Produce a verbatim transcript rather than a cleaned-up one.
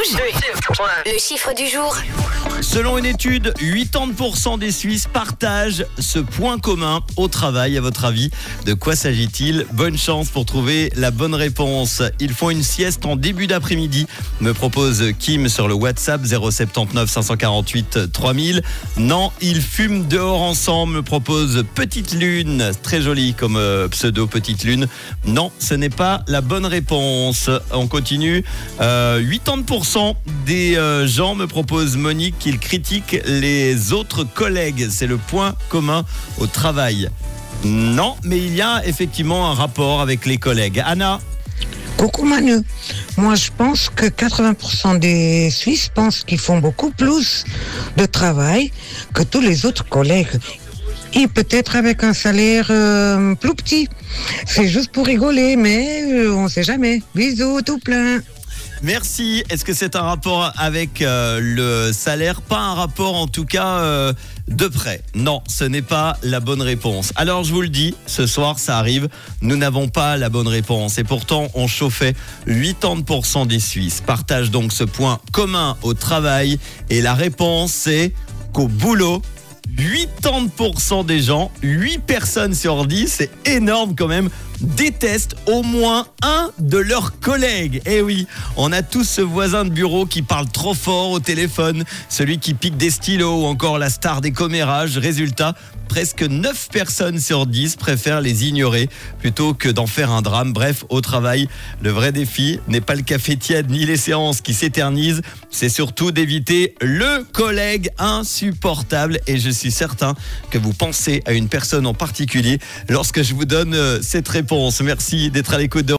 Rouge. Le chiffre du jour. Selon une étude, quatre-vingts pour cent des Suisses partagent ce point commun au travail. À votre avis, de quoi s'agit-il? Bonne chance pour trouver la bonne réponse. Ils font une sieste en début d'après-midi, me propose Kim sur le WhatsApp zéro sept neuf cinq cent quarante-huit trois mille. Non, ils fument dehors ensemble, me propose Petite Lune. Très joli comme euh, pseudo Petite Lune. Non, ce n'est pas la bonne réponse. On continue. Euh, quatre-vingts pour cent des euh, gens, me propose Monique, qu'ils critiquent les autres collègues. C'est le point commun au travail. Non, mais il y a effectivement un rapport avec les collègues. Anna? Coucou Manu, moi je pense que quatre-vingts pour cent des Suisses pensent qu'ils font beaucoup plus de travail que tous les autres collègues. Et peut-être avec un salaire euh, plus petit. C'est juste pour rigoler, mais euh, on sait jamais. Bisous, tout plein. Merci. Est-ce que c'est un rapport avec euh, le salaire? Pas un rapport en tout cas euh, de près. Non, ce n'est pas la bonne réponse. Alors je vous le dis, ce soir ça arrive, nous n'avons pas la bonne réponse. Et pourtant on chauffait. quatre-vingts pour cent des Suisses partagent donc ce point commun au travail. Et la réponse c'est qu'au boulot, quatre-vingts pour cent des gens, huit personnes sur dix, c'est énorme quand même, détestent au moins un de leurs collègues. Eh oui, on a tous ce voisin de bureau qui parle trop fort au téléphone, celui qui pique des stylos ou encore la star des commérages. Résultat, presque neuf personnes sur dix préfèrent les ignorer plutôt que d'en faire un drame. Bref, au travail, le vrai défi n'est pas le café tiède ni les séances qui s'éternisent, c'est surtout d'éviter le collègue insupportable. Et je suis certain que vous pensez à une personne en particulier lorsque je vous donne euh, cette réponse. Merci d'être à l'écoute de